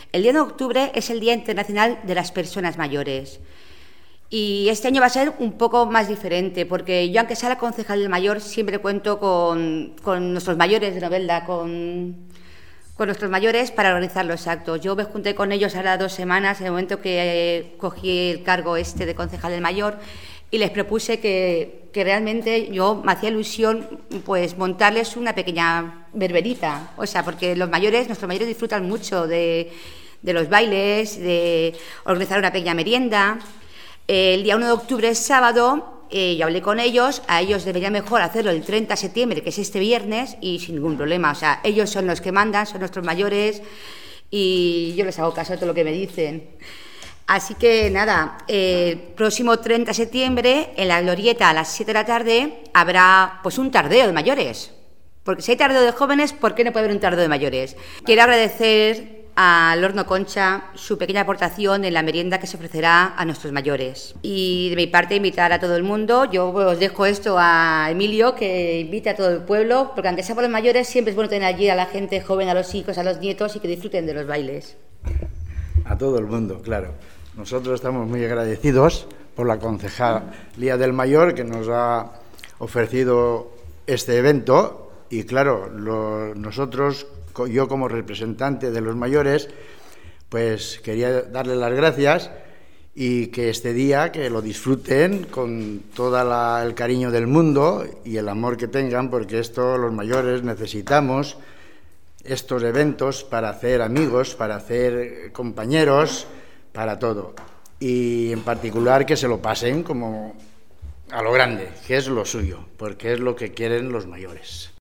El día de octubre es el Día Internacional de las Personas Mayores. Y este año va a ser un poco más diferente, porque yo, aunque sea la concejal del mayor, siempre cuento con nuestros mayores de Novelda, con nuestros mayores para organizar los actos. Yo me junté con ellos ahora 2 semanas, en el momento que cogí el cargo de concejal del mayor, y les propuse que realmente yo me hacía ilusión pues montarles una pequeña berberita, o sea, porque nuestros mayores disfrutan mucho de los bailes, de organizar una pequeña merienda. El día 1 de octubre es sábado, yo hablé con ellos, a ellos debería mejor hacerlo el 30 de septiembre, que es este viernes, y sin ningún problema. O sea, ellos son los que mandan, son nuestros mayores, y yo les hago caso a todo lo que me dicen. Así que nada, próximo 30 de septiembre, en la Glorieta a las 7 de la tarde, habrá pues un tardeo de mayores. Porque si hay tardeo de jóvenes, ¿por qué no puede haber un tardeo de mayores? Quiero agradecer al Horno Concha su pequeña aportación en la merienda que se ofrecerá a nuestros mayores. Y de mi parte, invitar a todo el mundo. Yo os dejo esto a Emilio, que invite a todo el pueblo, porque aunque sea por los mayores, siempre es bueno tener allí a la gente joven, a los hijos, a los nietos, y que disfruten de los bailes. A todo el mundo, claro. Nosotros estamos muy agradecidos por la Concejalía del Mayor, que nos ha ofrecido este evento, y claro, nosotros, yo como representante de los mayores, pues quería darles las gracias y que este día que lo disfruten con todo el cariño del mundo y el amor que tengan, porque los mayores necesitamos estos eventos para hacer amigos, para hacer compañeros, para todo. Y en particular que se lo pasen como a lo grande, que es lo suyo, porque es lo que quieren los mayores.